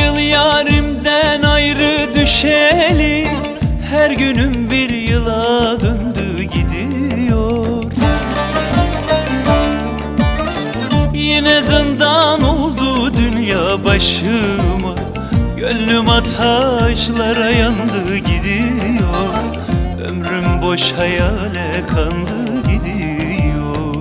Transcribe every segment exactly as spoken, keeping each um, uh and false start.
yıl yarimden ayrı düşeli, her günüm bir yıla döndü gidiyor. Yine zindan oldu dünya başıma, gönlüm ateşlere yandı gidiyor. Ömrüm boş hayale kandı gidiyor.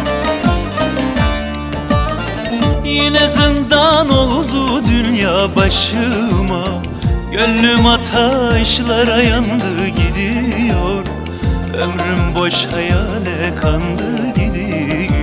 Yine zindan oldu dünya başıma, gönlüm ateşlere yandı gidiyor. Ömrüm boş hayale kandı gidiyor.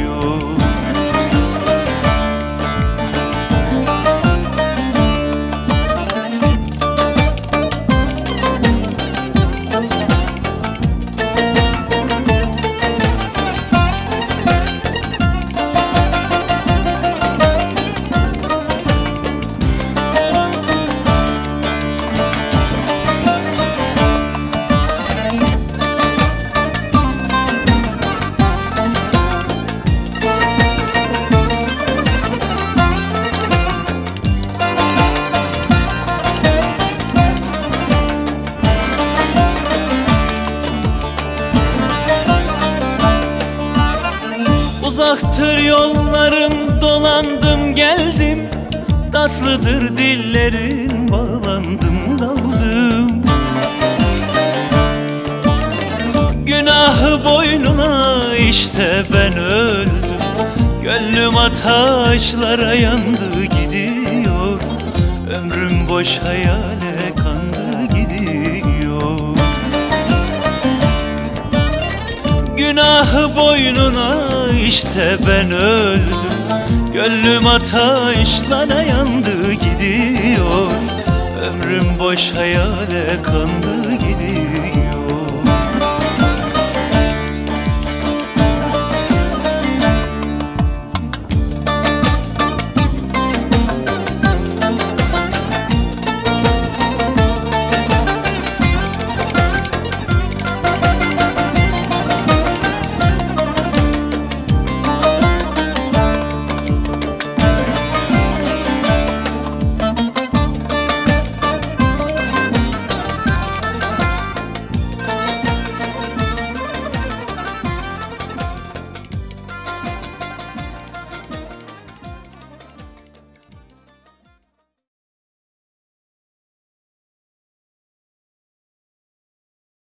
Uzaktır yolların, dolandım geldim, tatlıdır dillerin, bağlandım daldım. Günahı boynuna işte ben öldüm, gönlüm ateşlere yandı gidiyor. Ömrüm boş hayale kandı gidiyor. Günahı boynuna işte ben öldüm, gönlüm ateşlere yandı gidiyor. Ömrüm boş hayale kandı gidiyor.